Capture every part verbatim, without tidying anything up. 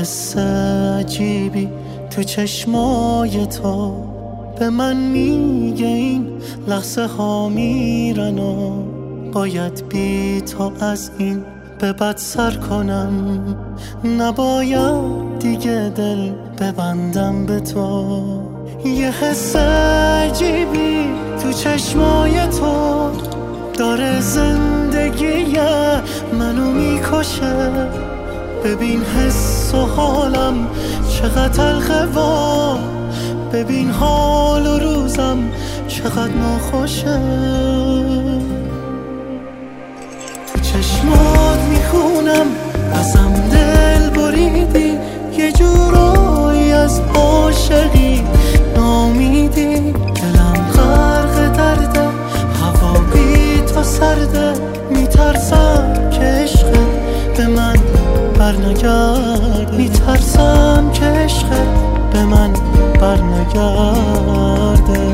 حس عجیبی تو چشمای تو به من میگه این لحظه ها میرن و باید بی تو از این به بد سر کنم. نباید دیگه دل ببندم به تو. یه حس عجیبی تو چشمای تو داره زندگی منو میکشه. ببین حس و حالم چقدر تلخه و ببین حال و روزم چقدر ناخوشه. تو چشمات میخونم ازم دل بریدی، یه جورایی از عاشقی نامیدی. دلم غرق درده، هوا بی تو سرده، میترسم که عشقت به من برنگرد. میترسم که عشقت به من برنگرده.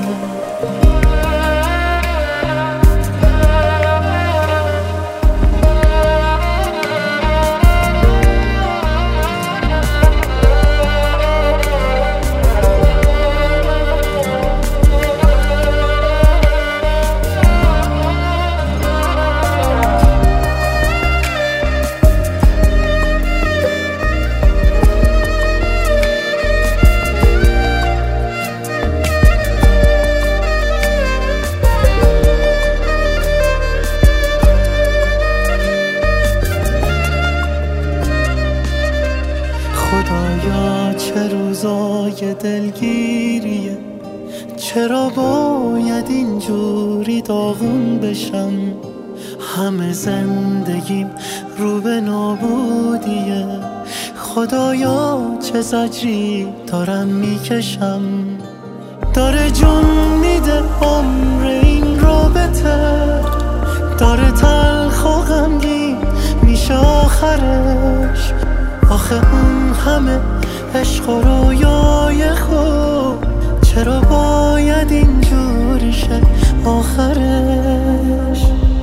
خدایا چه روزای دلگیریه، چرا باید اینجوری داغون بشم؟ همه زندگیم رو به نابودیه. خدایا چه زجری دارم میکشم. داره جون میده عمر این رابطه، داره تلخ و غمگین میشه آخرش. آخه اون همه عشق و رویای خوب چرا باید اینجوری شه آخرش؟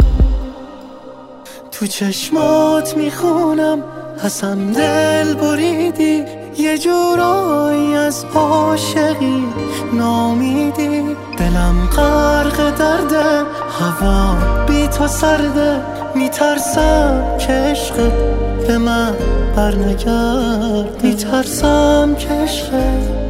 تو چشمات میخونم ازم دل بریدی، یه جورایی از عاشقی نامیدی. دلم غرق درده، هوا بی تو سرده، میترسم که عشقت به من برنگرد. میترسم که عشقت